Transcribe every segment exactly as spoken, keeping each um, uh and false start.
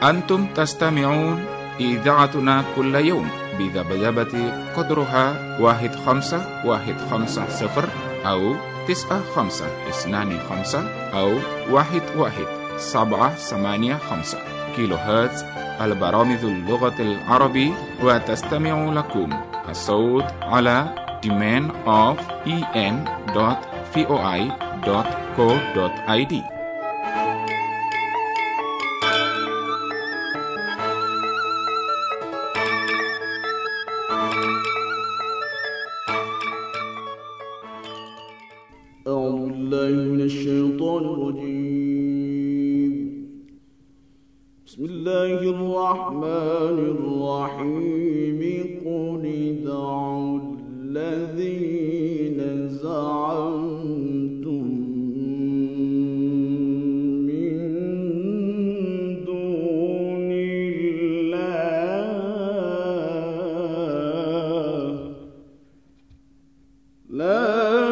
أنتم تستمعون إذاعتنا كل يوم بذبذبة قدرها واحد خمسة واحد خمسة صفر أو تسعة خمسة اثنان خمسة أو واحد واحد سبعة ثمانية خمسة كيلو هرتز. البرامج اللغة العربية، وتستمع لكم الصوت على demand of en dot voi dot co dot id. أعوذ بالله من الشيطان الرجيم. بسم الله الرحمن الرحيم. قل ادعوا الذين زعمتم من دون الله لا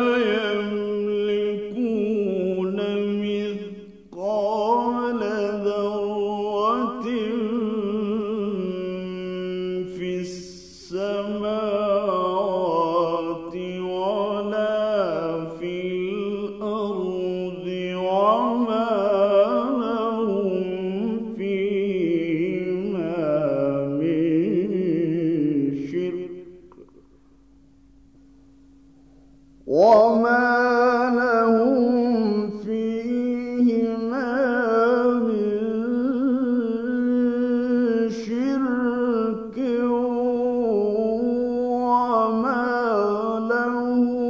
وما لهم فيهما من شرك وما له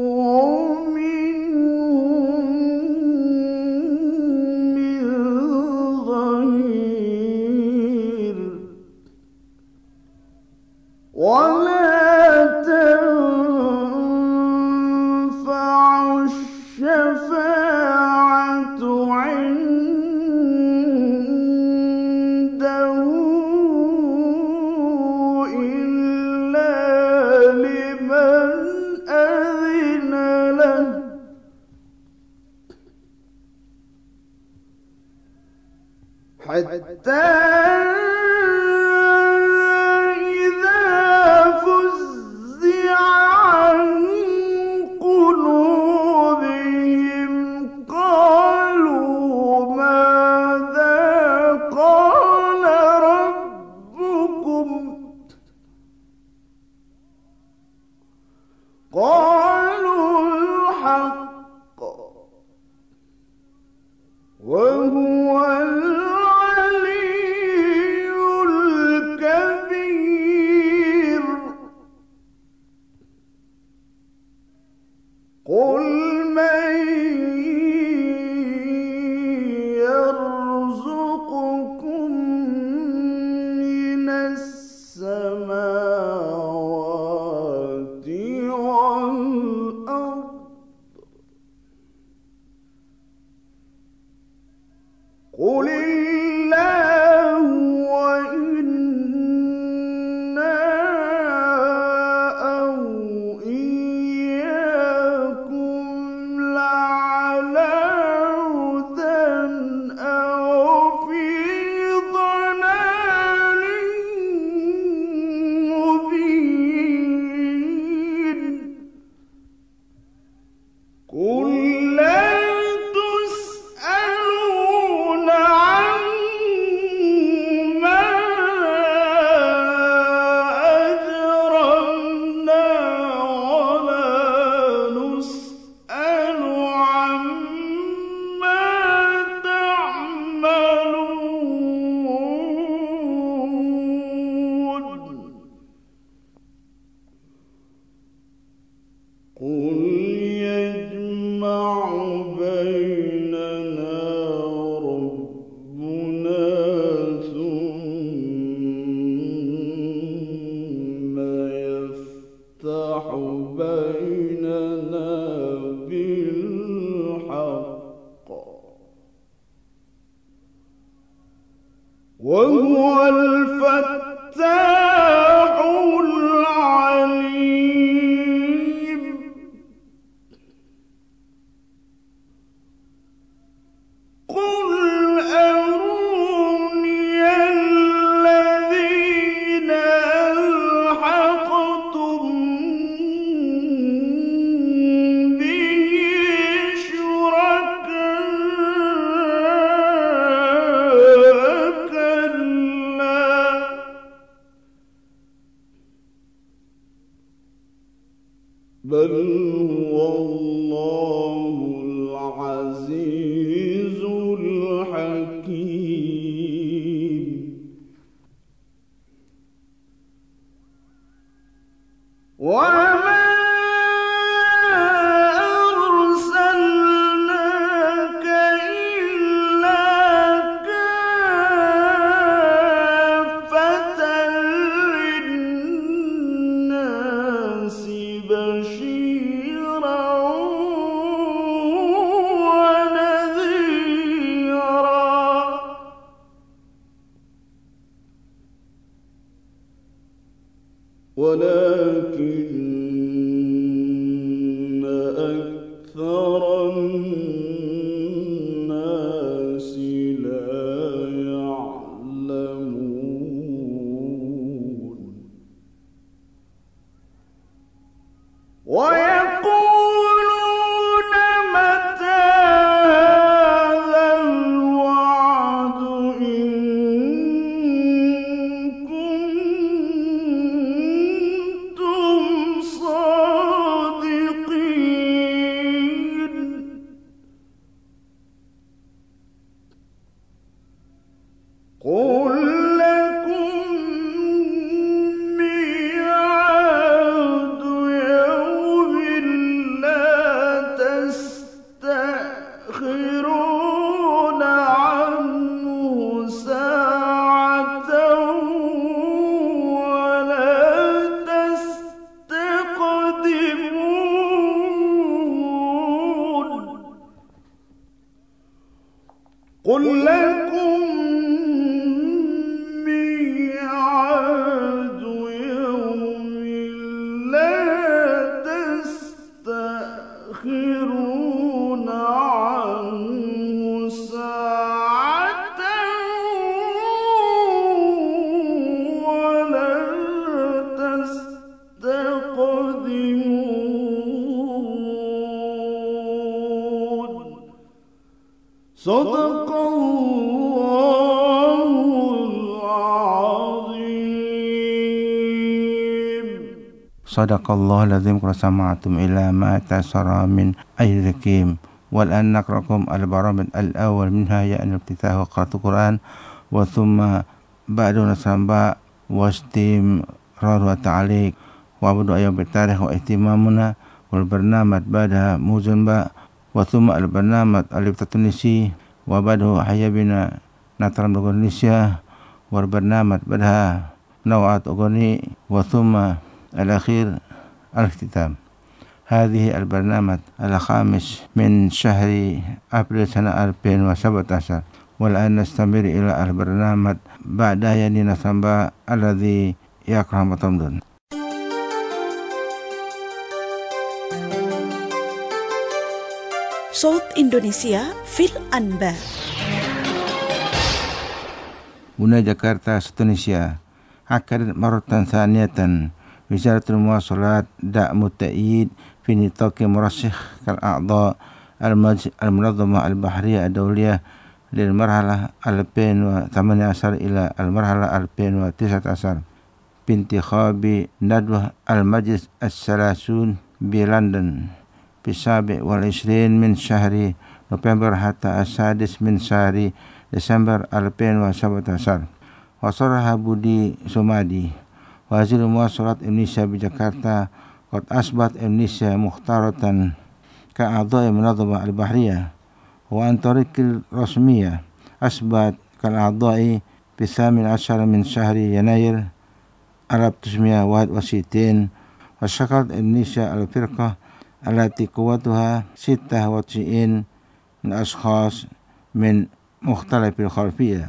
منهم من ظهير. ولا الشفاعة عنده إلا لمن أذن له حتى قالوا الحق وهو العلي الكبير. قل من يرزقكم من السماوات والأرض قل الله وإنا أو إياكم لعلى هدى أو في ضلال مبين. قل لا تسألون عما أكثر الناس لا يعلمون ويقولون متى هذا الوعد إن كنتم صادقين قل لكم ميعاد يوم لا تستأخرون عنه ساعة ولا تستقدمون قل لكم ميعاد يوم لا تستأخرون عنه ساعة ولا تستقدمون صدق الله العظيم Sadaqallahu lazim qasamatum ila ma tasara min ayrikim wal an naqrakum al-baramid al-awwal minha ya'ni ibtitah wa qira'atul Quran wa thumma ba'du nasamba wa istimrar wa ta'liq wa abdu ayyam bitarikh wa ihtimamuna wal barnamaj ba'da muzanba wa thumma al-barnamaj al-ibtatunisi wa ba'du hayyabina natram Indonesia wal barnamaj ba'da naw'at ugani wa thumma الأخير الاختتام هذه البرنامج الخامس من شهر أبريل سنة ألفين وسبعة عشر والآن نستمر إلى البرنامج بعد يني نسمبا الذي يقرأ مطمدون صوت إندونيسيا في الأنباء هنا جاكرتا Indonesia أكدت مرة ثانية وزارة المواصلات دعم التأييد في نطاق مرشح كالأعضاء المنظمة البحرية الدولية للمرحلة ألفين وثمانية عشر إلى المرحلة ألفين وتسعة عشر بانتخاب ندوة المجلس الثلاثون بلندن في السابع والعشرين من شهر نوفمبر حتى السادس من شهر ديسمبر ألفين وسبعة عشر وصرح بودي سومادي Wazir Muwasalat Indonesia di Jakarta qad asbat Indonesia mukhtaratan ka'adha'i munadhamah al-bahriyah wa an tariqil rasmiyah asbat kal-a'dha'i fi thamin ashar min syahri Yanair alf tujuhmi'a wahid wa sittin wa syakarat Indonesia al-firqah allati quwwatuha sittah wa tis'in min ashkhas min mukhtalifil khalfiyah.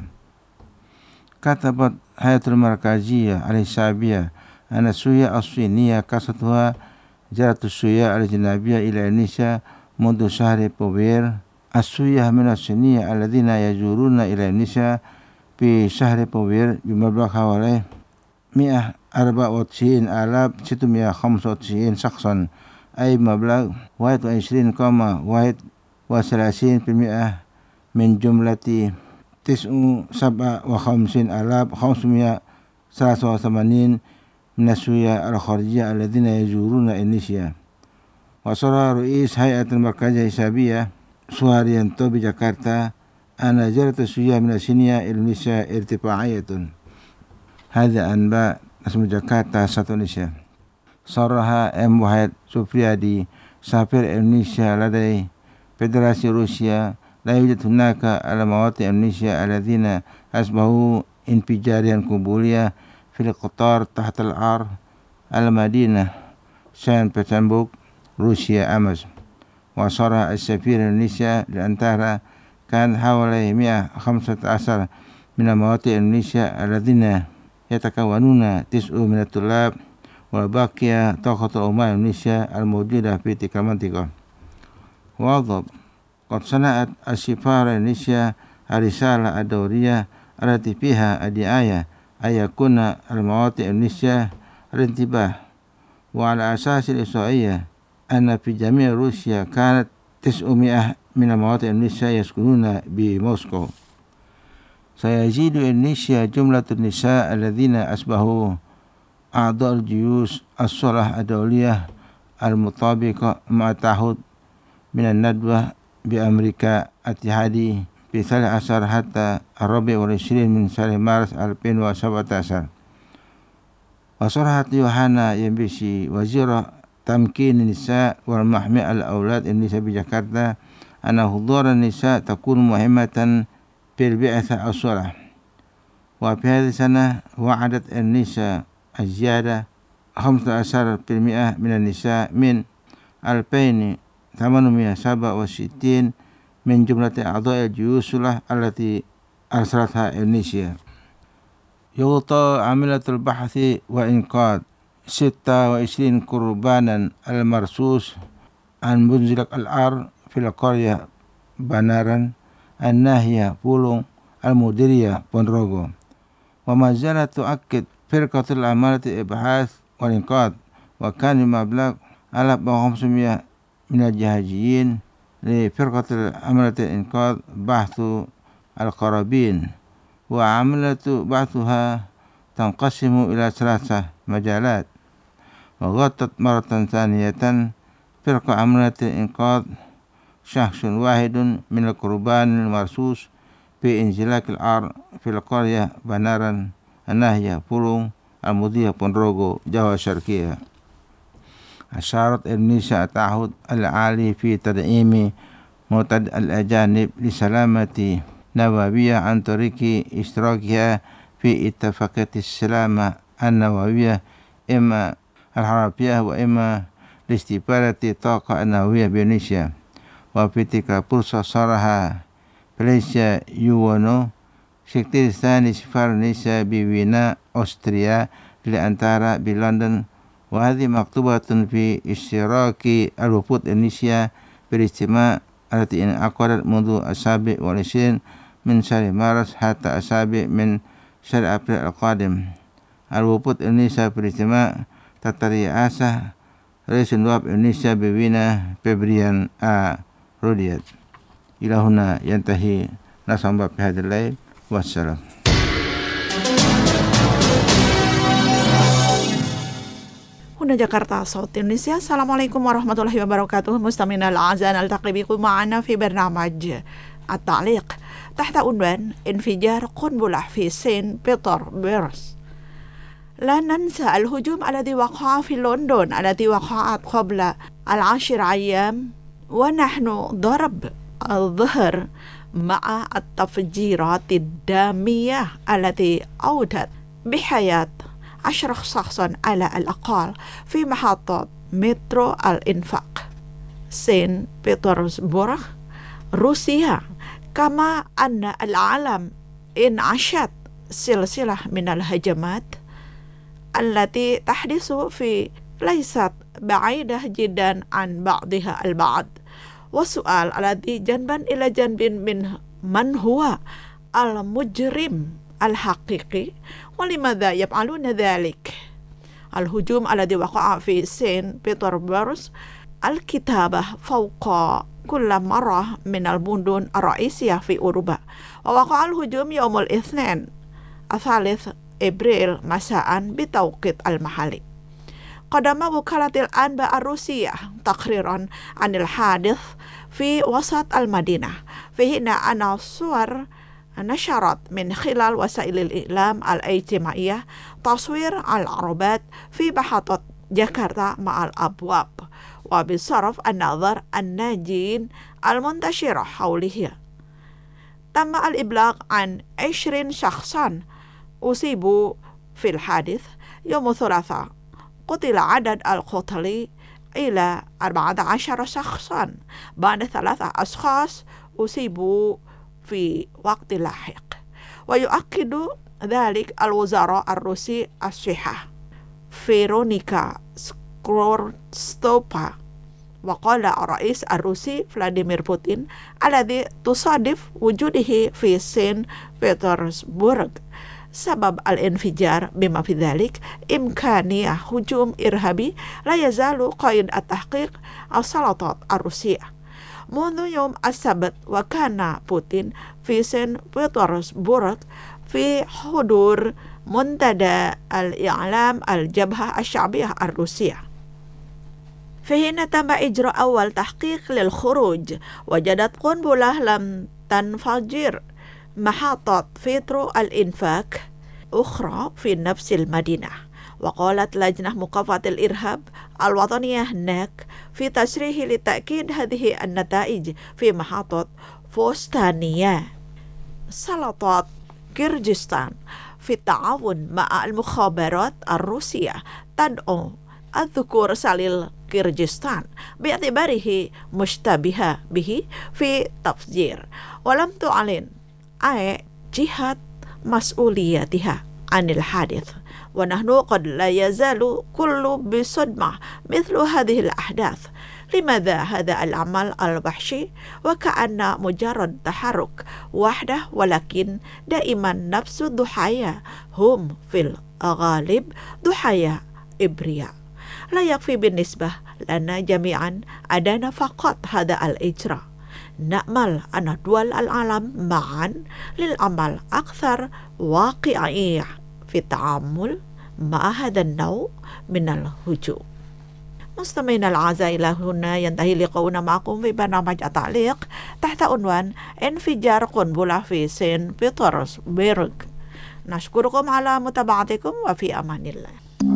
Katabat Hayatul Markaziyah al-Hisabiyah anna suya as-Siniyah kasatuha jaratus suya al-Janabiyah ila Indonesia mundu syahri Februari as-suyah min as-Siniyah alladhina yajuruna ila Indonesia fi syahri Februari bimablagh hawalai mi'ah arba' wa tis'in alaf situmi'ah khamsa wa tis'in shakhsan ay mablagh wahid wa ishrin koma wahid wa salasin fil mi'ah min jumlati tis'u sab'a wa khamsin alaf khamsumi'a salasa wa thamanin minasuya al-kharijiyah alladhina yajuruna Indonesia. Wa sara Rais Hayatul Markaziyah Hisabiyah Suharyanto di Jakarta ana jaratu suya minasiniya Indonesia irtifa'iyatun. Hadha anba asmu Jakarta satu Indonesia. Saraha M. Wahid Supriyadi Safir Indonesia ladai Federasi Rusia la yujad hunaka ala mawati Indonesia alladhina asbahu infijarian kubuliyah fil qatar tahta al-ar al-Madinah Saint Petersburg Rusia Amas wa sara as-safir Indonesia di antara kan hawalai mi'ah khamsat asar min mawati Indonesia alladhina yatakawanuna tis'u min at-tulab wal baqiya taqatul umma Indonesia al-mawjudah fi tilka mantiqah. واضح قد صنعت السفارة الإندونيسية الرسالة الدورية التي فيها الدعاية أن يكون المواطن الإندونيسية الانتباه، وعلى أساس الإحصائية أن في جميع روسيا كانت تسعمائة من المواطن الإندونيسية يسكنون بموسكو. سيزيد إندونيسيا جملة النساء الذين أصبحوا أعضاء الجيوش الصلح الدولية المطابقة مع التعهد من الندوة بأمريكا الاتحادي في الثالث عشر حتى الرابع والعشرين من شهر مارس ألفين وسبعة عشر. وصرحت يوهانا يمبيسي وزير تمكين النساء والمحمي الأولاد إندونيسيا بجاكرتا أن حضور النساء تكون مهمة في البعثة الصلح. وفي هذه السنة وعدت إندونيسيا الزيادة خمسة عشر بالمئة من النساء من ألفين وثمانمائة وسبعة وستين من جملة أعضاء الجيوش الصلح التي أرسلتها إندونيسيا. يغطى عملية البحث وإنقاذ ستة وعشرين قربانا المرصوص عن منزلق الأرض في القرية بنارن الناحية بولون المديرية بونروغو. وما زالت تؤكد فرقة العمالة الإبحاث والإنقاذ وكان المبلغ ألف وخمسمائة من الجهازيين لفرقة عملية الإنقاذ بحث القرابين. وعملية بحثها تنقسم إلى ثلاثة مجالات. وغطت مرة ثانية فرقة عملية الإنقاذ شخص واحد من القربان المرصوص في انزلاق الأرض في القرية بنارن الناحية بولون المديرية بونروغو جوا الشرقية. أشارت إندونيسيا التعهد العالي في تدعيم معتد الأجانب لسلامة نووية عن طريق اشتراكها في اتفاقية السلامة النووية إما الحربية وإما لاستفادة الطاقة النووية بإندونيسيا. وفي تلك الفرصة صرح فليسيا يوانو سكرتير الثاني سفارة إندونيسيا بوينا أستريا للأنتارا بلندن، وهذه مكتوبة في اشتراك الوفود إندونيسيا بالاجتماع التي انعقدت منذ السابع والعشرين من شهر مارس حتى السابع من شهر أبريل القادم. الوفود إندونيسيا بالاجتماع تترأسه رئيس النواب إندونيسيا بوينا فبريان آ روديات. إلى هنا ينتهي نصب في هذا الليل والسلام. هنا جاكرتا صوت إندونيسيا. السلام عليكم ورحمة الله وبركاته. مستمعينا الأعزاء، نلتقي بكم معنا في برنامج التعليق تحت عنوان انفجار قنبلة في سين بطرسبرغ. لا ننسى الهجوم الذي وقع في لندن التي وقعت قبل العشر أيام، ونحن ضرب الظهر مع التفجيرات الدامية التي أودت بحياة عشرة شخصا على الأقل في محطة مترو الإنفاق سين بطرسبرغ روسيا. كما أن العالم انعشت سلسلة من الهجمات التي تحدث في ليست بعيدة جدا عن بعضها البعض. والسؤال الذي جنبا إلى جنب من من هو المجرم الحقيقي ولماذا يفعلون ذلك؟ الهجوم الذي وقع في سين بطرسبرغ الكتابة فوق كل مرة من المدن الرئيسية في أوروبا. ووقع الهجوم يوم الاثنين الثالث أبريل مساء بتوقيت المحلي. قدم وكالة الأنباء الروسية تقريرا عن الحادث في وسط المدينة، في حين أن الصور نشرت من خلال وسائل الإعلام الاجتماعية تصوير العربات في محطة جاكرتا مع الأبواب وبصرف النظر الناجين المنتشرة حولها. تم الإبلاغ عن عشرين شخصا أصيبوا في الحادث. يوم الثلاثاء قتل عدد القتلى إلى أربعة عشر شخصا بعد ثلاثة أشخاص أصيبوا في وقت لاحق. ويؤكد ذلك الوزراء الروسي الصحة فيرونيكا سكورستوبا وقال الرئيس الروسي فلاديمير بوتين الذي تصادف وجوده في سان بطرسبورغ سبب الانفجار بما في ذلك إمكانية هجوم إرهابي لا يزال قيد التحقيق السلطات الروسية منذ يوم السبت. وكان بوتين في سان بطرسبورغ في حضور منتدى الإعلام الجبهة الشعبية الروسية. فحين تم إجراء أول تحقيق للخروج وجدت قنبلة لم تنفجر محطة فيترو الإنفاق أخرى في نفس المدينة. وقالت لجنة مكافحة الإرهاب الوطنية هناك في تصريح لتأكيد هذه النتائج في محطة فوستانية. سلطات كيرغستان في التعاون مع المخابرات الروسية تدعو الذكور سليل كيرغستان باعتباره مشتبه به في تفجير ولم تعلن أي جهة مسؤوليتها عن الحادث. ونحن قد لا يزال كل بصدمة مثل هذه الأحداث. لماذا هذا العمل الوحشي وكأن مجرد تحرك واحدة ولكن دائما نفس الضحايا هم في الغالب ضحايا إبرياء. لا يكفي بالنسبة لنا جميعا أدانا فقط هذا الإجراء. نأمل أن دول العالم معا للعمل أكثر واقعية في التعامل مع هذا النوع من الهجوم. مستمعينا الأعزاء، إلى هنا ينتهي لقاؤنا معكم في برنامج التعليق تحت عنوان انفجار قنبلة في سان بطرسبورغ. نشكركم على متابعتكم وفي أمان الله.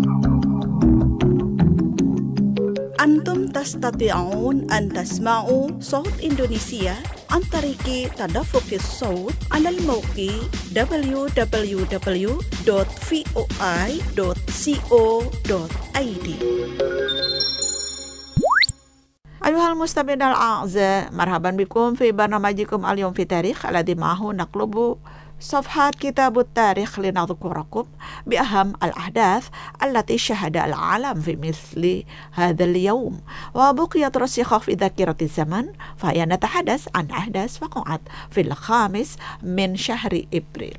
أنتم تستطيعون أن تسمعوا صوت إندونيسيا عن طريق تدفق الصوت على الموقع دبليو دبليو دبليو دوت فوي دوت كو دوت اي دي. أيها المستمعين الأعزاء، مرحبا بكم في برنامجكم اليوم في تاريخ الذي معه نقلب صفحات كتاب التاريخ لنذكركم بأهم الأحداث التي شهد العالم في مثل هذا اليوم وبقيت رسيخة في ذاكرة الزمن. فهي نتحدث عن أحداث وقعت في الخامس من شهر إبريل.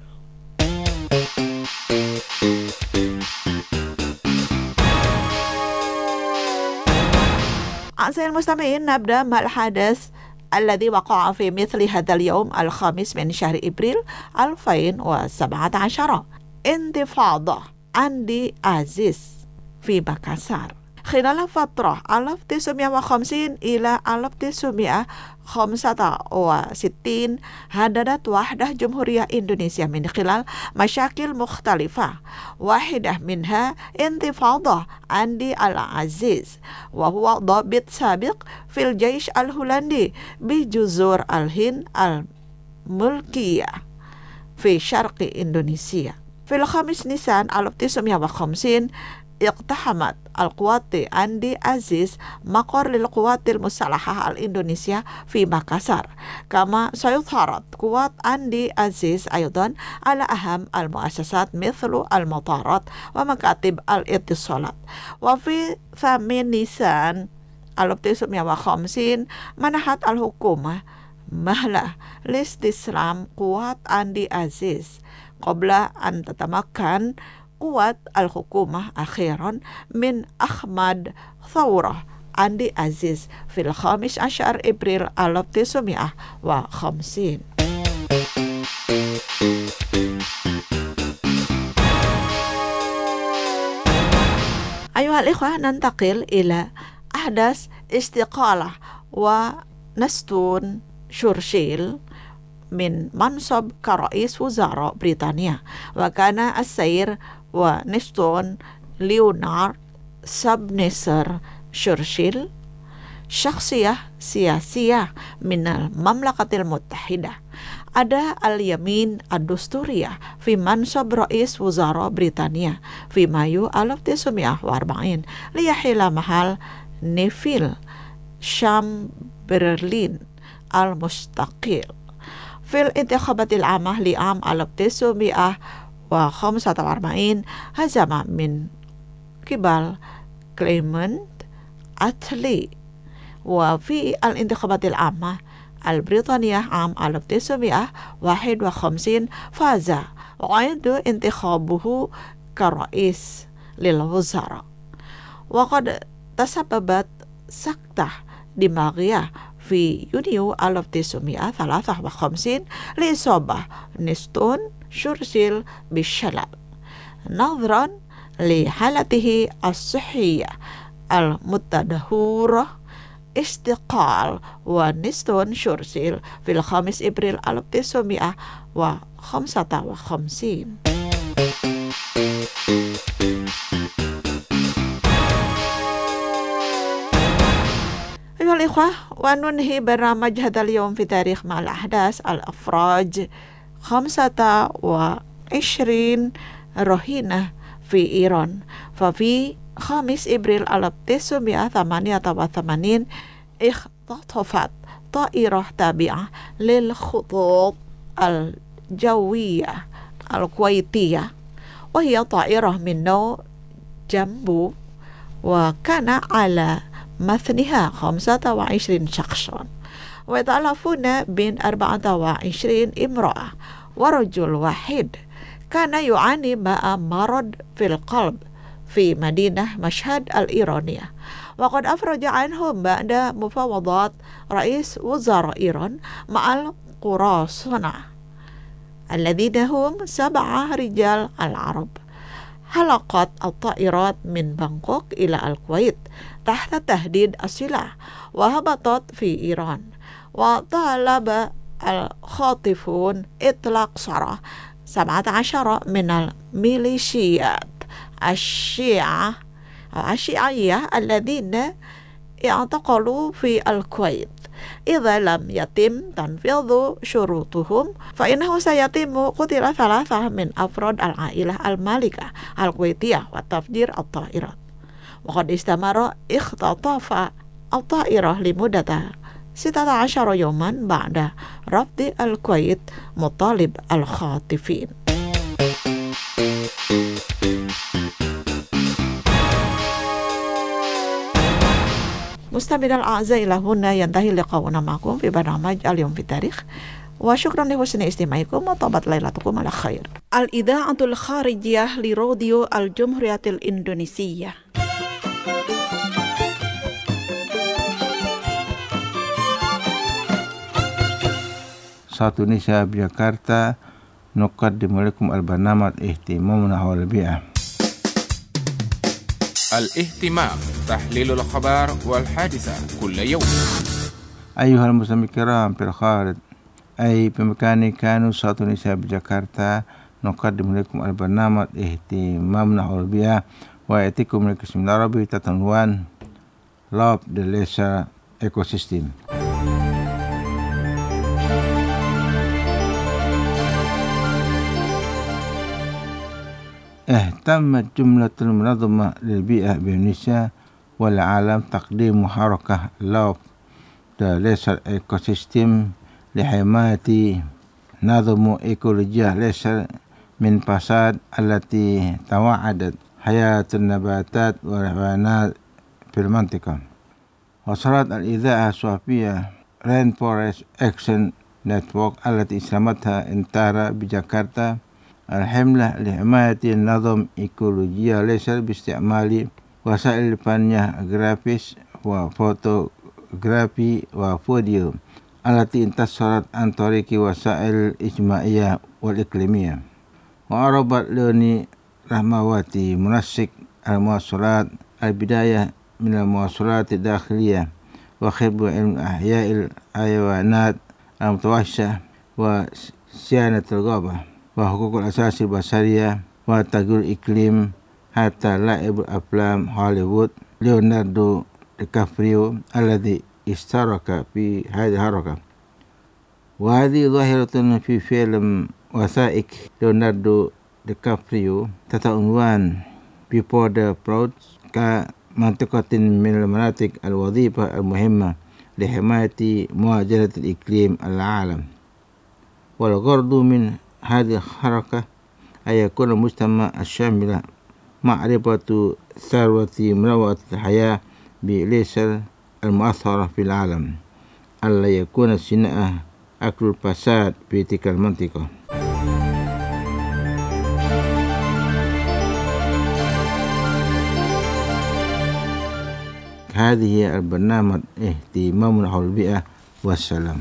أعزائي المستمعين، نبدأ مع الحدث الذي وقع في مثل هذا اليوم الخامس من شهر إبريل ألفين وسبعة عشر. انتفاضة أندي عزيز في مكاسار. خلال فترة ألف وتسعمائة وخمسين إلى ألف وتسعمائة وخمسة وستين هددت وحدة جمهورية إندونيسيا من خلال مشاكل مختلفة، واحدة منها انتفاضة أندي العزيز، وهو ضابط سابق في الجيش الهولندي بجزر الهند الملكية في شرق إندونيسيا. في الخامس نيسان ألف وتسعمائة وخمسين اقتحمت القوات أندي عزيز مقر للقوات المسلحة الإندونيسية في مكاسار. كما سيظهرت قوات أندي عزيز أيضا على أهم المؤسسات مثل المطارات ومكاتب الاتصالات. وفي ثامن نيسان ألف وتسعمائة وخمسين منحت الحكومة مهلة لاستسلام قوات أندي عزيز قبل أن تتمكن قوات الحكومة أخيرا من أحمد ثورة أندي عزيز في الخامس عشر إبريل ألف وتسعمائة وخمسين. أيها الإخوة، ننتقل إلى أحداث استقالة ونستون شورشيل من منصب كرئيس وزراء بريطانيا. وكان السير ونستون ليونارد سابنسر شورشيل شخصية سياسية من المملكة المتحدة أدى اليمين الدستورية في منصب رئيس وزراء بريطانيا في مايو ألف وتسعمائة وأربعين ليحل محل نيفيل شامبرلين المستقيل. في الانتخابات العامة لعام ألف وتسعمائة وخمسة وأربعين هزم من قبل كليمنت أتلي وفي الانتخابات العامة البريطانية عام ألف وتسعمائة وواحد وخمسين فاز وعند انتخابه كرئيس للوزراء. وقد تسببت سكتة دماغية في يونيو ألف وتسعمائة وثلاثة وخمسين لإصابة نيستون شرشيل بالشلل. نظرا لحالته الصحية المتدهورة استقال ونيستون شرشيل في الخامس أبريل ألف وتسعمائة وخمسة وخمسين. أيها الإخوة، وننهي برنامج هذا اليوم في تاريخ مع الأحداث الأفراج خمسة وعشرين رهينة في إيران. ففي خامس أبريل ألف وتسعمائة وثمانية وثمانين اختطفت طائرة تابعة للخطوط الجوية الكويتية، وهي طائرة من نوع جامبو، وكان على متنها خمسة وعشرين شخصا ويتألفون بين أربعة وعشرين امرأة ورجل واحد كان يعاني من مرض في القلب في مدينة مشهد الإيرانية. وقد أفرج عنهم بعد مفاوضات رئيس وزراء إيران مع القراصنة الذين هم سبعة رجال العرب. حلقت الطائرات من بانكوك إلى الكويت تحت تهديد السلاح وهبطت في إيران، وطالب الخاطفون إطلاق سراح سبعة عشر من الميليشيات الشيعة أو الشيعية الذين اعتقلوا في الكويت. إذا لم يتم تنفيذ شروطهم فإنه سيتم قتل ثلاثة من أفراد العائلة المالكة الكويتية وتفجير الطائرات. وقد استمر اختطاف الطائرة لمدة ستة عشر يوما بعد رفض الكويت مطالب الخاطفين. مستمعينا الأعزاء، إلى هنا ينتهي لقاؤنا معكم في برنامج اليوم في التاريخ، وشكرا لحسن استماعكم وطابت ليلتكم على خير. الإذاعة الخارجية لراديو الجمهورية الإندونيسية. Satu Indonesia Jakarta نقدم لكم البرنامج اهتمامنا حول البيئة. الاهتمام تحليل الأخبار والحادثة كل يوم. أيها المستمعين الكرام في الخارج أي بمكان كانوا satu Indonesia Jakarta نقدم لكم البرنامج اهتمامنا حول البيئة ويأتيكم من القسم العربي تحت عنوان Love the Leisure Ecosystem. اهتمت جملة المنظمة للبيئة بإندونيسيا والعالم تقديم حركة Love the Leisure Ecosystem لحماية نظم إيكولوجيا ليسر من فساد التي توعدت حياة النباتات والحيوانات في المنطقة. وصلت الإذاعة الصحفية Rainforest Action Network التي اسمتها انتارا بجاكرتا الحملة لحماية النظم إيكولوجيا ليسر باستعمال وسائل فنية جرافيس وفوتوغرافي وفيديو التي انتشرت عن طريق وسائل الإجتماعية والإقليمية. وأعربت لوني رحمواتي منسق المواصلات البداية من المواصلات الداخلية وخبرة علم أحياء الحيوانات المتوحشة وصيانة الغابة وحقوق الأساس البشرية وتغيير الإقليم حتى لاعب أفلام هوليوود ليوناردو دي كابريو الذي اشترك في هذه الحركة. وهذه ظاهرة في فيلم وثائق ليوناردو دي كابريو تحت عنوان Before the Floods كمنطقة من المناطق الوظيفة المهمة لحماية مواجهة الإقليم العالم. والغرض من هذه الحركة أن يكون المجتمع الشامل معرفة ثروة منوعة الحياة بليسر المؤثرة في العالم ألا يكون الصناعة أكل الفساد في تلك المنطقة. هذه البرنامج اهتمام حول البيئة والسلام.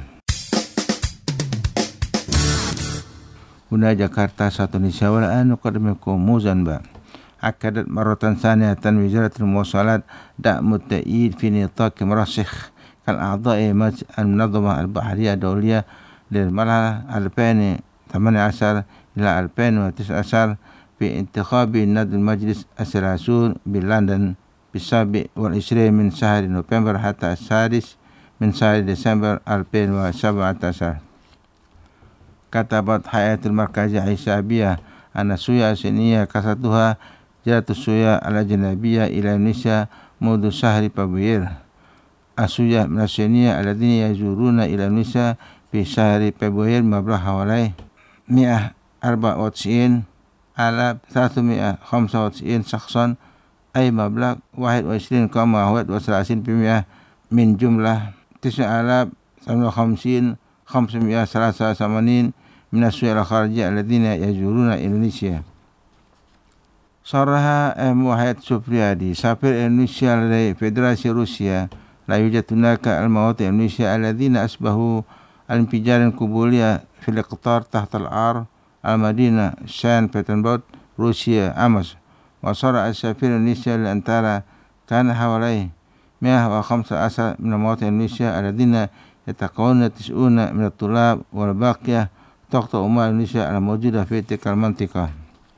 هنا جاكرتا satu Indonesia والآن نقدم لكم موزنبا. أكدت مرة ثانية وزارة المواصلات دعم التأييد في نطاق مرسخ كالأعضاء المنظمة البحرية الدولية للمرحلة ألفين وثمانية عشر إلى ألفين وتسعة عشر في انتخاب نادي المجلس الثلاثون بلندن بالسابع والعشرين من شهر نوفمبر حتى السادس من شهر ديسمبر ألفين وسبعة عشر. كتبت هيئة المركزية الحسابية أن السياحة الصينية كسرتها جرت السياحة الأجنبية إلى إندونيسيا منذ شهر فبراير. السياح من الصينية الذين يزورون إلى إندونيسيا في شهر فبراير مبلغ حوالي مئة وأربعة وتسعين ألف وثلاثمئة وخمسة وتسعين شخصا، أي مبلغ واحد وعشرين فاصلة واحد وثلاثين بالمئة من جملة تسعة آلاف وثمانية وخمسين خمسمئة وثلاثة وثمانين من السياح الخارجية الذين يزورون إندونيسيا. صرح أم وحيد سوبريادي سفير إندونيسيا لدى فدراسي روسيا لا يوجد هناك المواطنين الإندونيسيا الذين أشبهوا الانفجار القنبلي في القطار تحت الأرض المدينة سان بطرسبرغ روسيا أمس. وصرح السفير الإندونيسي لأنتارا كان حوالي مئة وخمسة عشر من المواطنين الإندونيسيا الذين يتكونون تسعون من الطلاب والباقية تقطع أموال إندونيسيا الموجودة في تلك المنطقة.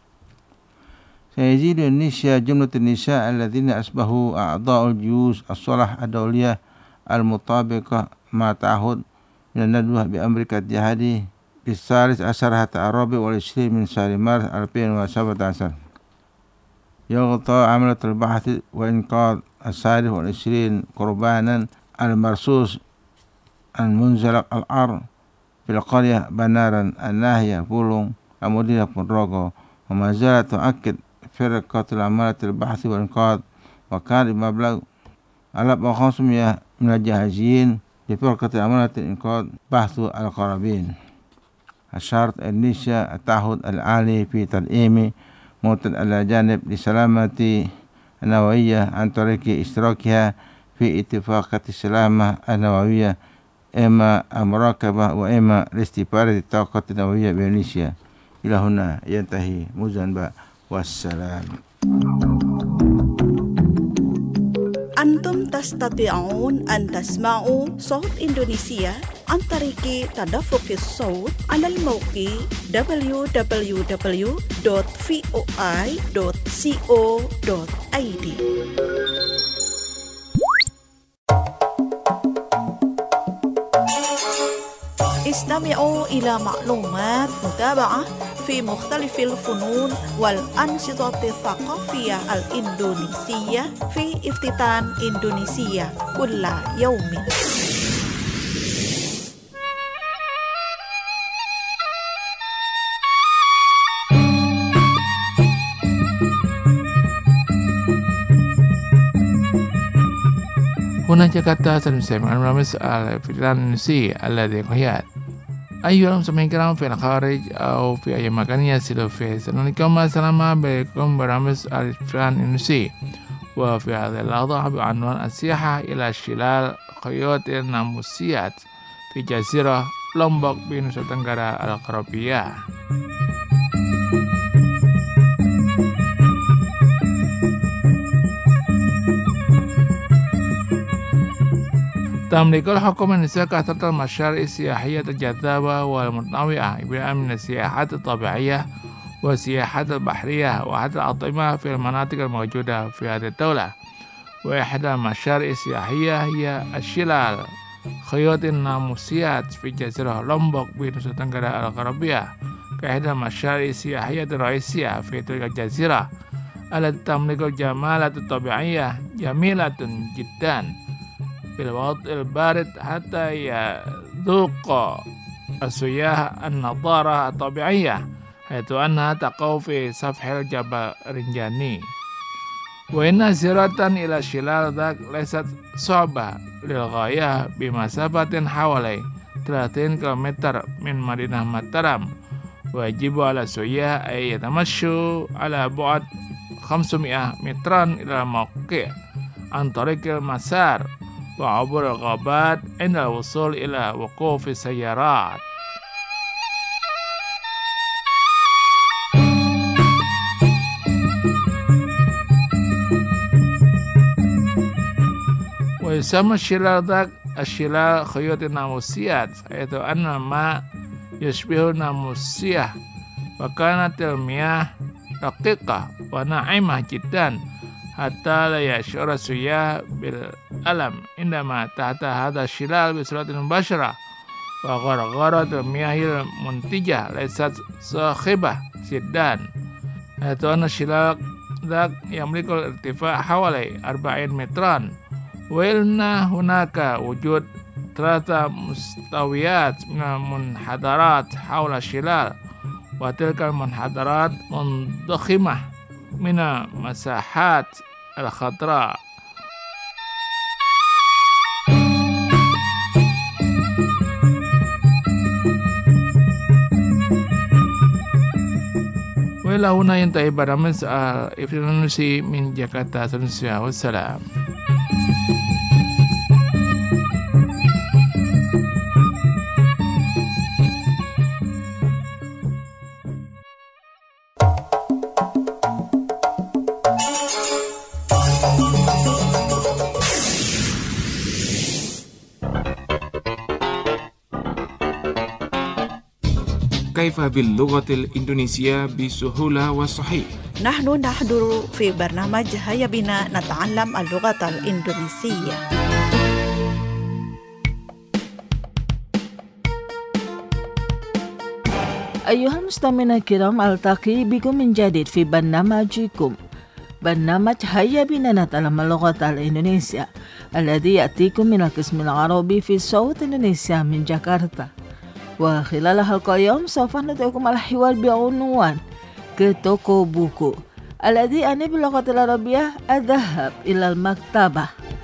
سيزيد إندونيسيا جملة النساء الذين أصبحوا أعضاء الجيوش الصلح الدولية المطابقة مع تعهد من الندوة بأمريكا الاتحادية في الثالث عشر حتى الرابع والعشرين من شهر مارس ألفين وسبعة عشر. يغطى عملية البحث وإنقاذ الثالث والعشرين قربانا المرصوص المنزلق الأرض في القرية بنارا الناحية بولون المدينة بونروغو. وما زالت تؤكد فرقة عملية البحث والإنقاذ وكان بمبلغ ألف وخمسمئة من الجاهزين لفرقة عملية الإنقاذ بحث القرابين. أشارت إندونيسيا التعهد العالي في تدعيم موطن الأجانب لسلامة النووية عن طريق اشتراكها في اتفاقية السلامة النووية إما المراقبة وإما لاستفادة الطاقة النووية بإندونيسيا. إلى هنا ينتهي موزنبا والسلام. أنتم تستطيعون أن تسمعوا صوت إندونيسيا عن طريق تدفق الصوت على الموقع دبليو دبليو دبليو دوت فوي دوت كو دوت اي دي. استمعوا إلى معلومات متابعة في مختلف الفنون والأنشطة الثقافية الإندونيسية في افتتان إندونيسيا كل يوم. هنا جاكرتا سنستمع البرنامج الفرنسي الذي قياد. أيها المستمعين الكرام في الخارج أو في أي مكان يصل فيه سنلقاكم السلام عليكم برنامج الفرنسي. وفي هذه اللحظة بعنوان السياحة إلى شلال خيوط الناموسيات في جزيرة لومبوك بنوسا تنggara الغربية. تملك الحكومة الإندونيسية كثرة المشاريع السياحية الجذابة والمتنوعة بدءا من السياحات الطبيعية والسياحات البحرية وحتى الأطعمة في المناطق الموجودة في هذه الدولة. وإحدى المشاريع السياحية هي الشلال خيوط الناموسيات في جزيرة لومبوك بنوسا تنggara الغربية كإحدى المشاريع السياحية الرئيسية في تلك الجزيرة التي تملك الجمالات الطبيعية جميلة جدا في الوقت البارد حتى يذوق السياح النضارة الطبيعية حيث أنها تقع في سفح الجبل رنجاني. Wa inna siratan ila shilal dak laysat su'bah lil ghayah bimasafatin hawalai thelathina kilometer min Madinah Mataram. Wajibu ala suyah ay yatamashu ala bu'ad khamsumiyah mitran ila mawqi' an tariqil masar wa abur al-ghabat inda wusul ila wuqufi sayyarat. Wa yusamma shilal dak asyilal khuyutin namusiyat yaitu anna ma yashbihu namusiyah wa kanatil miyah raqiqah wa na'imah jiddan hatta la yashura suyah bil alam indama tahta hadha shilal bi suratin mubashara wa ghargharatul miyahil muntijah laysat sakhibah jiddan yaitu anna shilal dak yamlikul irtifa' hawalai arba'in metran wa ilna hunaka wujud thalatha mustawiyat minal munhadarat hawla shilal wa tilkal munhadarat mundakhimah mina masahat al-khatra. Wa ila huna yantahi barnaamij al-Ifrinusi min Jakarta. Wassalam. كيف باللغة الإندونيسية بسهولة وصحيح؟ نحن نحضر في برنامج هيا بنا نتعلم اللغة الإندونيسية. أيها المستمعون الكرام، ألتقي بكم من جديد في برنامجكم برنامج هيا بنا نتعلم اللغة الإندونيسية الذي يأتيكم من القسم العربي في صوت إندونيسيا من جاكرتا. وخلال حلقة اليوم سوف ندعوكم على الحوار بعنوان ke toko buku الذي يعني باللغة العربية الذهاب إلى المكتبة.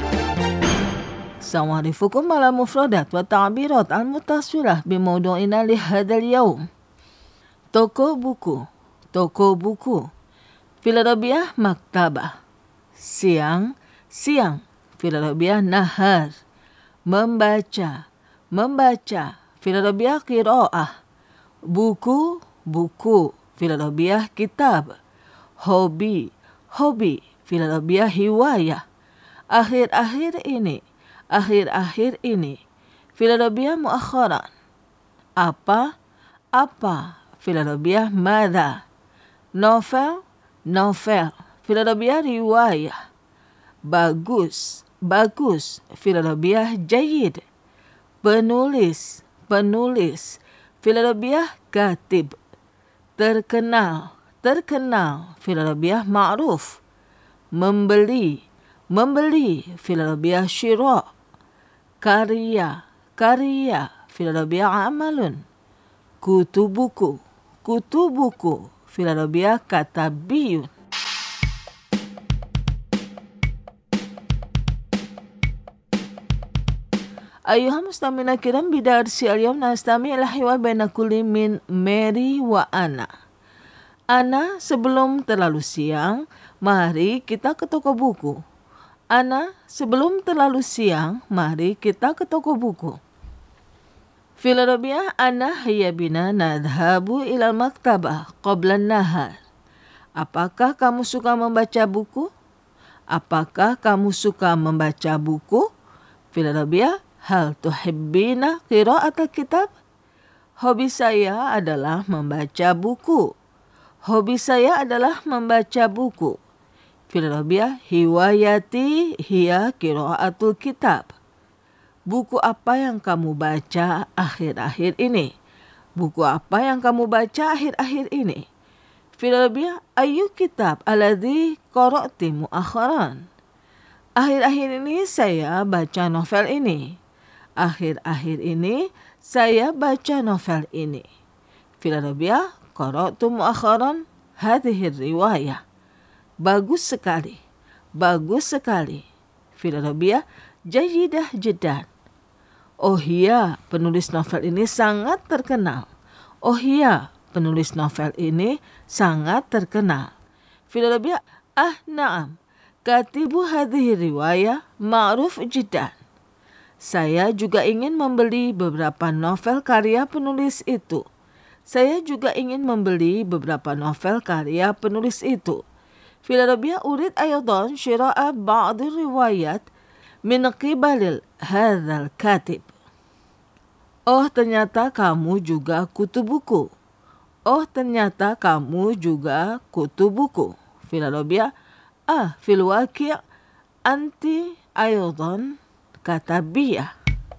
سأعرفكم على المفردات والتعبيرات المتصلة بموضوعنا لهذا اليوم. Toko buku, toko buku. Filarabiah maktabah. Siang, siang. Filarabiah nahar. Membaca, membaca. Filarabiah qiraah. Buku, buku. Filarabiah kitab. Hobi, hobi. Filarabiah hiwayah. Akhir-akhir ini, akhir-akhir ini. Filarabiah muakharan. Apa, apa. Filarabiah madha. Novel, novel. Filarabiah riwayah. Bagus, bagus. Filarabiah jayyid. Penulis, penulis. Filarabiah katib. Terkenal, terkenal. Filarabiah ma'ruf. Membeli, membeli. Filarabiah syira. Karya, karya. Filarabiah amalun. Kutubuku, kutubuku. Filarabiah katabiyun. أيها المستمعون الكرام، بدرس اليوم نستمع إلى حوار بين كل من Mary wa Ana. Ana, sebelum terlalu siang, mari kita ke toko buku. Ana, sebelum terlalu siang, mari kita ke toko buku. Filarabiah ana hiya bina nadhabu ila maktabah qabla nahar. Apakah kamu suka membaca buku? Apakah kamu suka membaca buku? Filarabiah hal tuhibbina qira'atal kitab? Hobi saya adalah membaca buku. Hobi saya adalah membaca buku. Filarabiah hiwayati hiya qira'atul kitab. Buku apa yang kamu baca akhir-akhir ini? Buku apa yang kamu baca akhir-akhir ini? Filarabiah ayu kitab alladhi qara'ti muakharan. Akhir-akhir ini saya baca novel ini. Akhir-akhir ini saya baca novel ini. Filarabiah qara'tu muakharan hadhihi riwayah. Bagus sekali. bagus sekali. Filologia jayidah jiddan. Oh iya, penulis novel ini sangat terkenal. Oh iya, penulis novel ini sangat terkenal. Filologia ah na'am. Katibu hadhihi riwayah ma'ruf jiddan. Saya juga ingin membeli beberapa novel karya penulis itu. Saya juga ingin membeli beberapa novel karya penulis itu. Filologia urid aydan syira'a ba'd riwayat min qibalil hadzal katib. Oh, ternyata kamu juga kutu buku. Oh, ternyata kamu juga kutu buku. Filologia ah fil waqi' anti aydan katabiyah.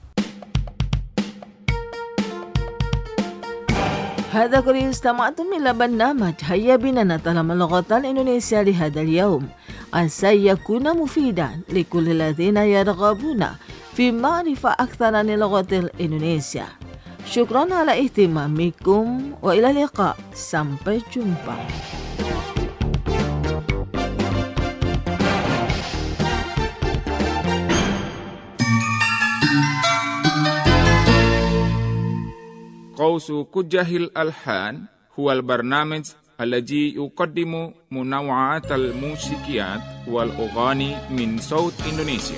هذا كله استمعتم إلى برنامج هيا بنا نتعلم اللغة الإندونيسية لهذا اليوم. عسى يكون مفيدا لكل الذين يرغبون في معرفة أكثر عن اللغة الإندونيسية. شكرا على اهتمامكم وإلى اللقاء. Sampai jumpa. قوس كجه الألحان هو البرنامج الذي يقدم منوعات الموسيقيات والأغاني من صوت إندونيسيا.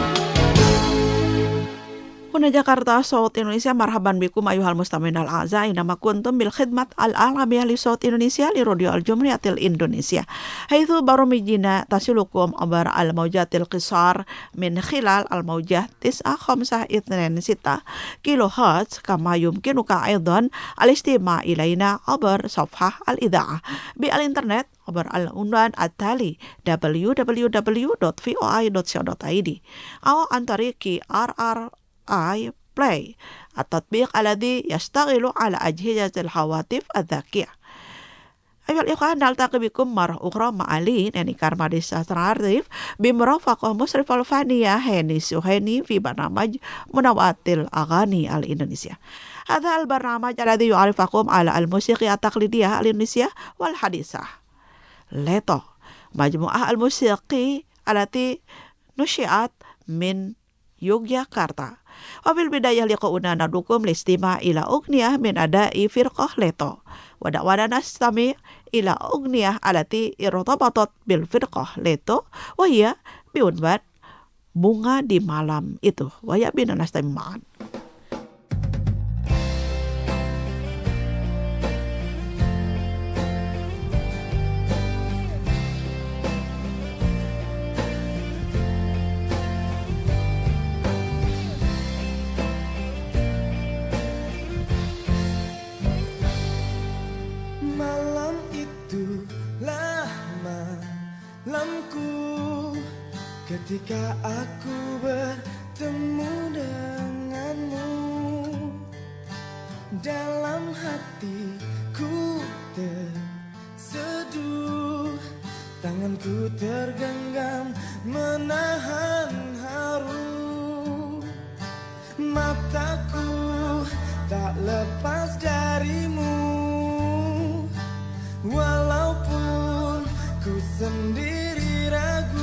Huna Jakarta, Saut Indonesia, marhaban bikum ayuhal mustamin al-a'za, inama kuntum bil khidmat al-alamiyah li Saut Indonesia li Radio Al-Jumriyatil Indonesia. Haithu baromijina tasilukum abar al-mawjatil qisar min khilal al-mawjah tis'a khamsah itnen sita kilohertz kama yumkinuka aidan al-istima ilayna abar safhah al-idha'ah bi al-internet abar al-unwan at-tali w w w dot v o i dot co dot i d aw antariki R R I Play التطبيق الذي يشتغل على أجهزة الهواتف الذكية. أيها الإخوة، نلتقي بكم مرة أخرى مع لين يعني كارماديس عارف بمرافقة مشرف الفنية هاني سوهاني في برنامج منوعات الأغاني الإندونيسية. هذا البرنامج الذي يعرفكم على الموسيقى التقليدية الإندونيسية والحديثة. ليتو مجموعة الموسيقى التي نشأت من يوغياكارتا. Wabil bidayah liqa'una nadukum listima ila ugniyah min adai firqah leto. Wada'wana nastami ila ugniyah alati irtabatat bil firqah leto. Wahia biunbat bunga di malam itu. Wahia bina nastami ma'an. Ketika aku bertemu denganmu, dalam hatiku terseduh, tanganku tergenggam menahan haru, mataku tak lepas darimu, walaupun ku sendiri ragu.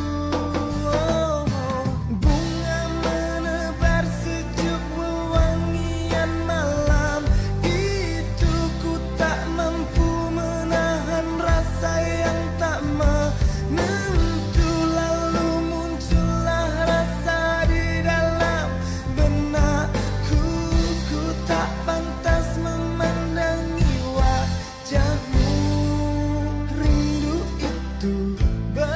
But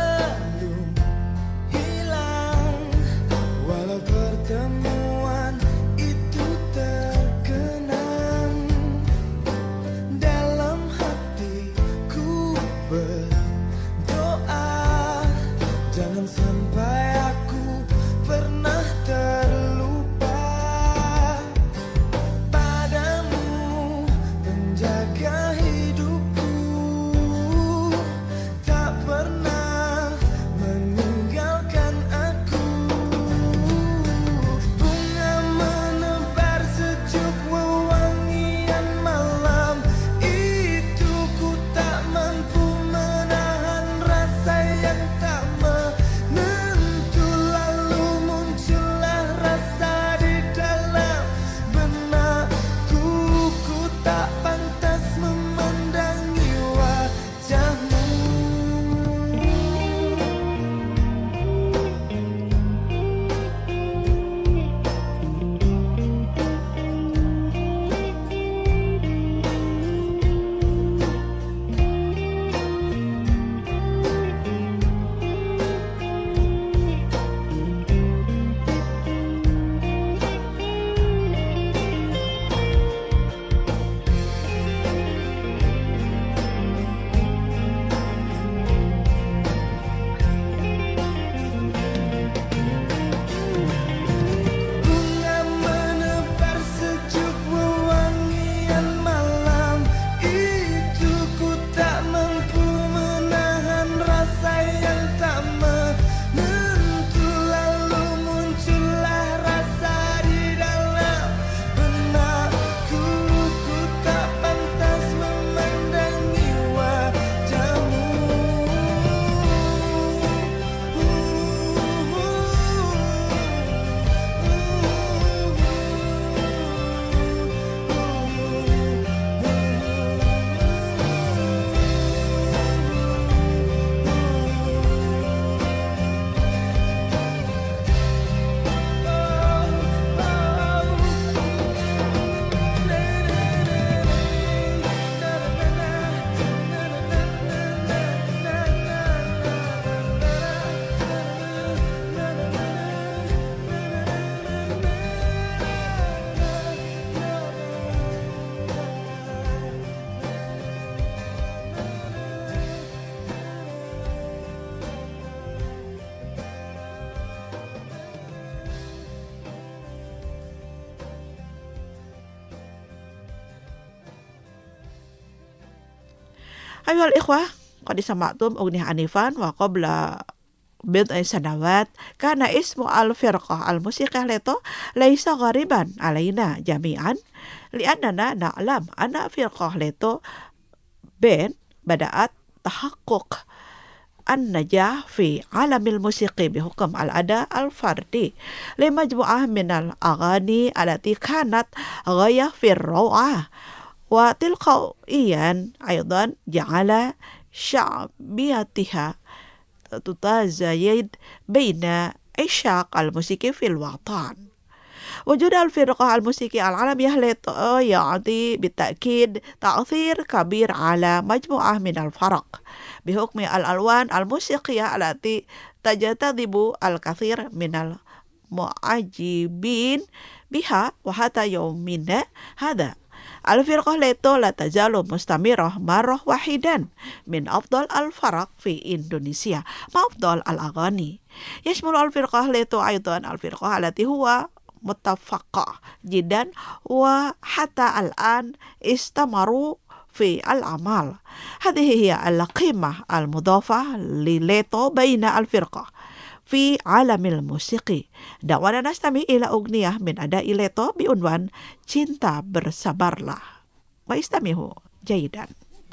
Ayuhal ikhwah, qad sama'tum ugnih anifan wa qabla bid'i sanawat kana ismu al-firqah al-musiqah leto laisa ghariban alaina jami'an li'annana na'lam anna firqah leto ben bada'at tahaqquq النجاح في عالم الموسيقى بحكم الأداء الفردي لمجموعة من الأغاني التي كانت غاية في الروعة وتلقائيا أيضا جعل شعبيتها تتزايد بين عشاق الموسيقى في الوطن. وجود الفرقة الموسيقية العالمية يعطي بالتأكيد تأثير كبير على مجموعة من الفرق بحكم الألوان الموسيقية التي تجتذب الكثير من المعجبين بها وحتى يومنا هذا الفرقة ليتو لا تزال مستمرة مرة واحدا من أفضل الفرق في إندونيسيا مع أفضل الأغاني. يشمل الفرقة ليتو أيضا الفرقة التي هو متفقة جدا وحتى الآن استمروا في الأعمال. هذه هي القيمة المضافة لليتو بين الفرقة في عالم الموسيقى. دعونا نستمع إلى أغنية من أداء ليتو بعنوان Cinta Bersabarlah. واستمعوا جيدا.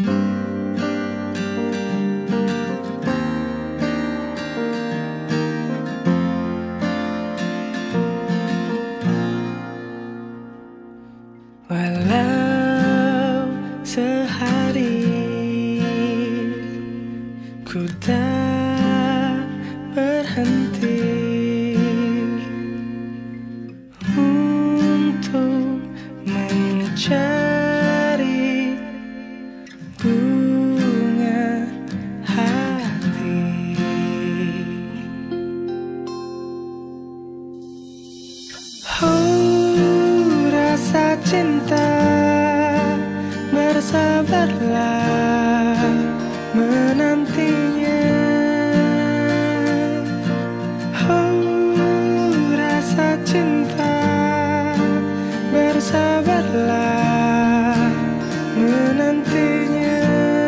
Walau sehari ku tak berhenti untuk mencari bunga hati. Oh, rasa cinta bersabarlah menantinya. Oh, rasa cinta bersabarlah menantinya.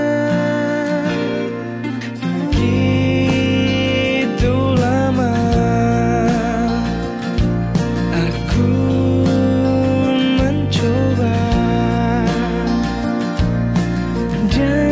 Begitu lama aku mencoba dan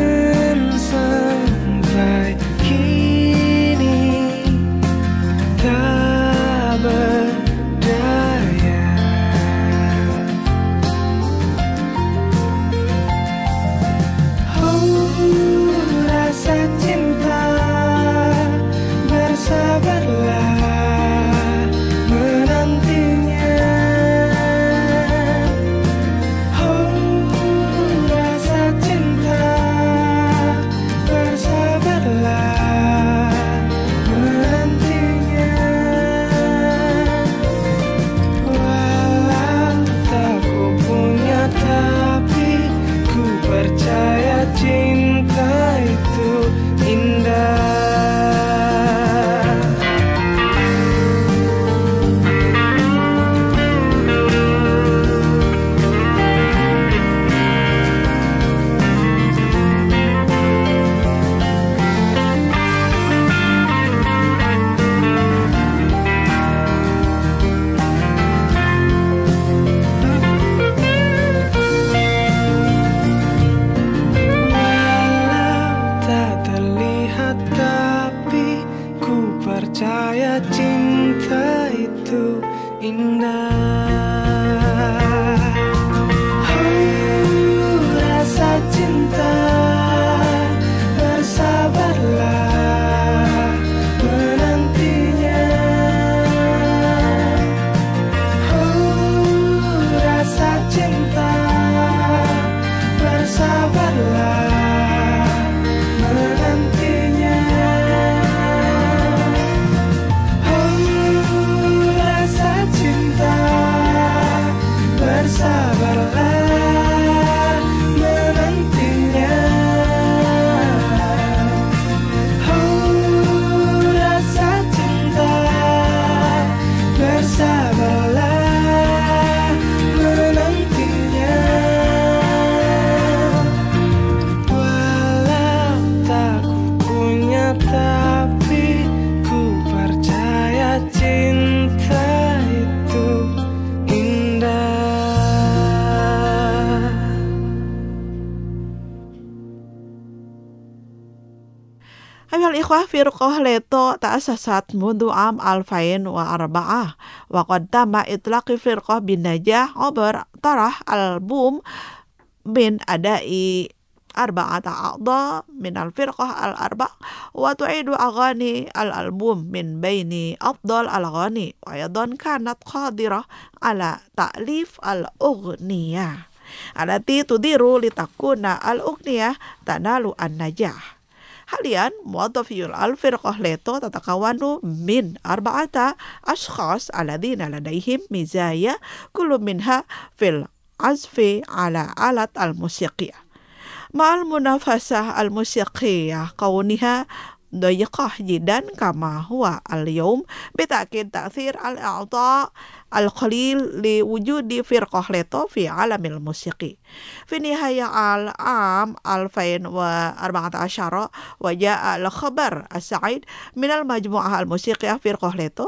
أيها الإخوة فرقة ليتو تأسست منذ عام ألفين وأربعة وقد تم إطلاق فرقة بالنجاح عبر طرح ألبوم من أداء أربعة أعضاء من الفرقة الأربع وتعيد أغاني الألبوم من بين أفضل الأغاني وأيضا كانت قادرة على تأليف الأغنية التي تدير لتكون الأغنية تنال النجاح. حاليا موظفي الفرقة ليتو تتكون من أربعة أشخاص الذين لديهم مزايا كل منها في العزف على آلة الموسيقية مع المنافسة الموسيقية كونها ضيقة جدا كما هو اليوم بتأكيد تأثير الأعضاء القليل لوجود فرقة ليتو في عالم الموسيقى. في نهاية العام ألفين وأربعة عشر وجاء الخبر السعيد من المجموعة الموسيقية فرقة ليتو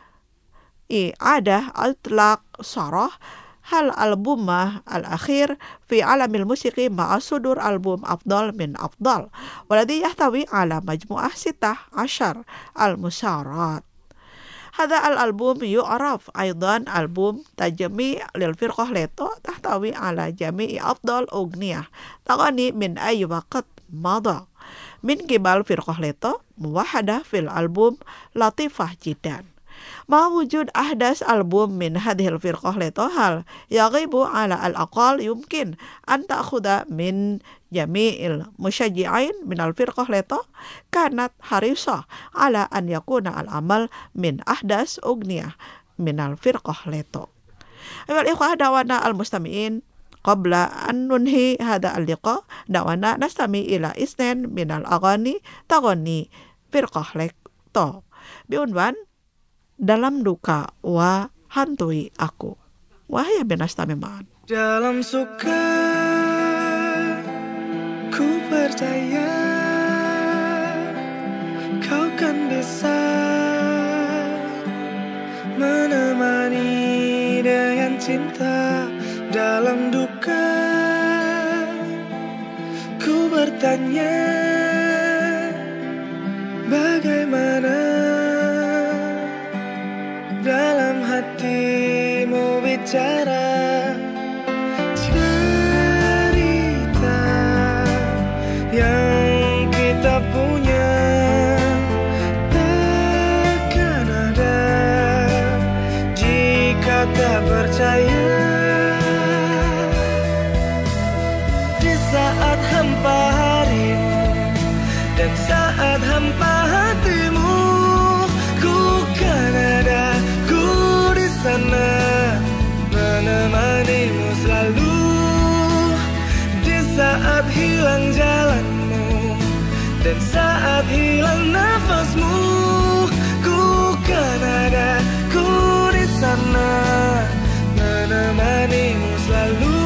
إعادة إطلاق صراح هل ألبومه الأخير في عالم الموسيقى مع صدور ألبوم أفضل من أفضل والذي يحتوي على مجموعة ستة عشر المسارات. هذا الألبوم يعرف أيضا ألبوم تجميع للفرقة ليتو تحتوي على جميع أفضل أغنية تغني من أي وقت مضى من قبل فرقة ليتو موحدة في الألبوم لطيفة جدا. مع وجود أحدث ألبوم من هذه الفرقة ليتو هل يغيب على الأقل يمكن أن تأخذ من جميع المشجعين من الفرقة ليتو كانت حريصة على أن يكون العمل من أحدث أغنية من الفرقة ليتو. أيها الإخوة دعوانا المستمعين قبل أن ننهي هذا اللقاء دعوانا نستمع إلى اثنين من الأغاني تغني فرقة ليتو بعنوان Dalam Duka wa Hantui Aku. Wahai binastami ma'an. Dalam suka ku percaya kau kan bisa menemani dengan cinta. Dalam duka ku bertanya bagaimana dalam hatimu bicara cerita yang kita punya takkan ada jika tak percaya. Di saat hampa harimu dan saat hampa hatimu ku kan ada sana menemanimu selalu. Di saat hilang jalanmu dan saat hilang nafasmu ku kan ada, ku di sana menemanimu selalu.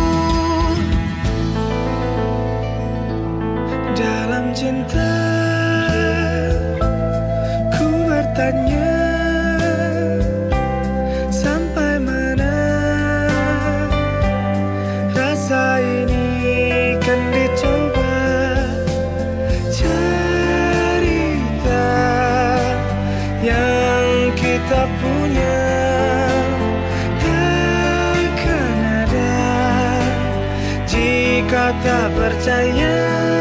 Dalam cinta ku bertanya tak percaya.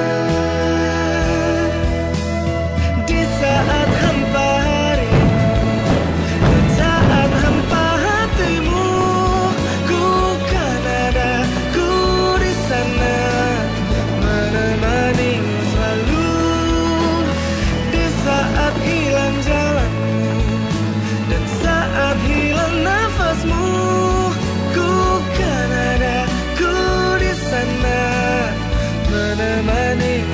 Di saat hampa harimu dan saat hampa hatimu ku kan ada, ku di sana menemanimu selalu. Di saat hilang jalanmu dan saat hilang nafasmu ku kan ada, ku di sana menemani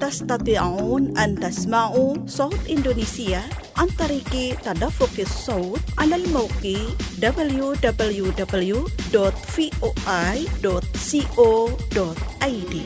تستطيعون أن تسمعوا صوت إندونيسيا عن طريق تدفق الصوت على الموقع دبليو دبليو دبليو دوت في او اي دوت كو دوت اي دي.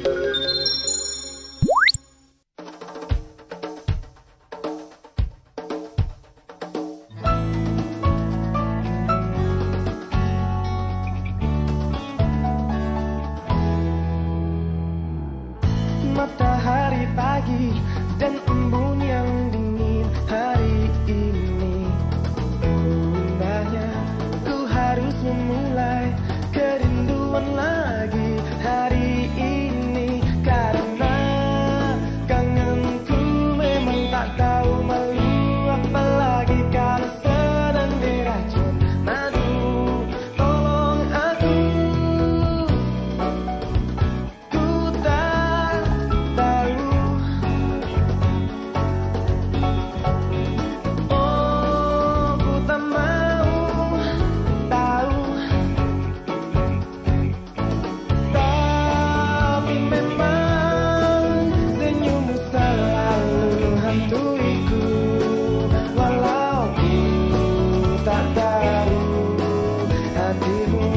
Matahari pagi dan embun yang dingin hari ini, indahnya ku harus memulai kerinduan lagi hari ini, karena kangenku memang tak tahu malu, apalagi kalau sedang diracun madu. Tolong aku, ku tak tahu. Oh, ku tak mau tahu. Tapi memang senyummu selalu hantuiku, walau ku tak tahu hatimu.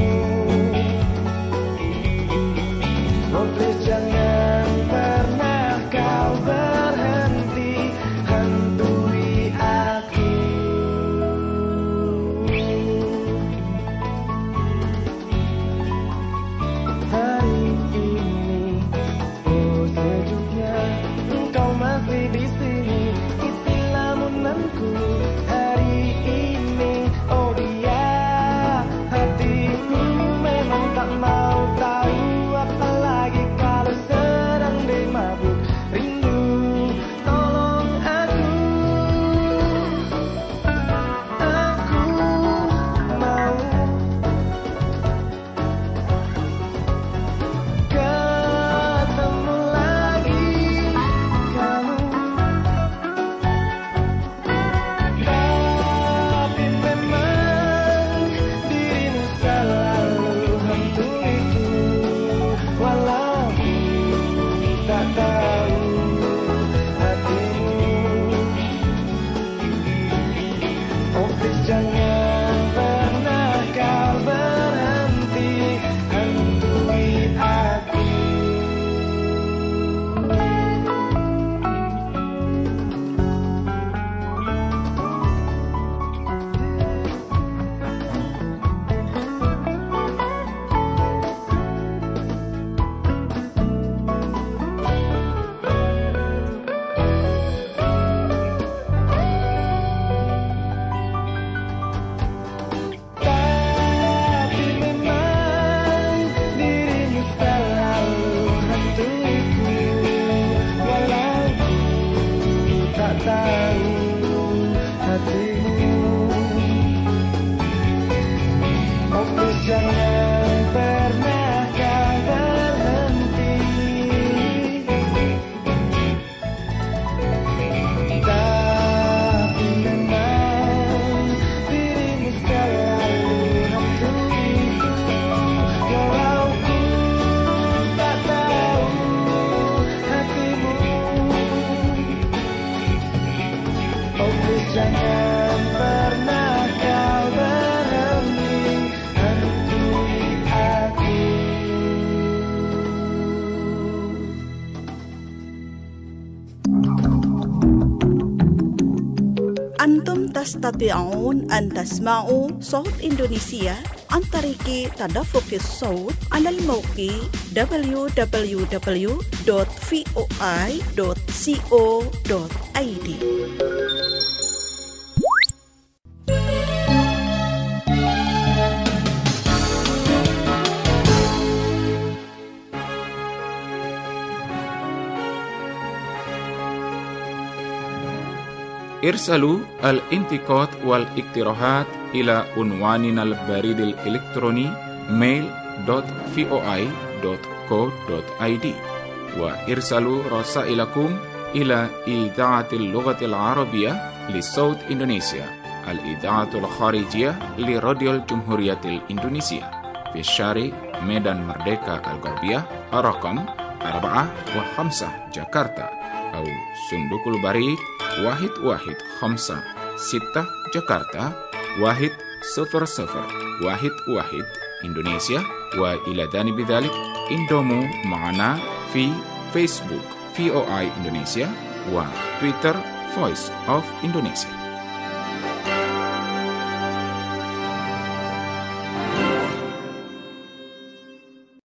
Oh, please jangan pernah kau berhenti hantui aku. Hari ini, oh sejuknya engkau masih di sini, isi lamunanku hari ini. Oh dia, hatiku memang tak mau tahu, apalagi kalau sedang dimabuk rindu. Tolong aku, aku mau ketemu lagi kamu. Tapi memang dirimu selalu hantuiku, walau ku tak tahu hatimu. Oh please jangan pernah kau berhenti hantui aku. Tapi memang dirimu selalu hantuiku, walau ku tak tahu hatimu. Oh please jangan pernah kau berhenti. Tapi memang dirimu selalu hantuiku, walau ku tak tahu hatimu. Oh please jangan pernah kau berhenti hantui aku. أنتم تستطيعون أن تسمعوا صوت إندونيسيا عن طريق تدفق الصوت على الموقع دبليو دبليو دبليو دوت في او اي دوت كو دوت اي دي. ارسلوا الانتقاد والاقتراحات إلى عنواننا البريد الإلكتروني mail دوت في او اي دوت كو دوت اي دي، وارسلوا رسائلكم إلى إذاعة اللغة العربية لصوت إندونيسيا، الإذاعة الخارجية لراديو الجمهورية الإندونيسية في الشارع ميدان مردeka الغربية، الرقم أربعة وخمسة جاكرتا أو صندوق البريد واحد واحد خمسة ستة جاكرتا واحد صفر صفر واحد واحد إندونيسيا. وإلى جانب ذلك انضموا معنا في فيسبوك في أو آي إندونيسيا وتويتر Voice of Indonesia.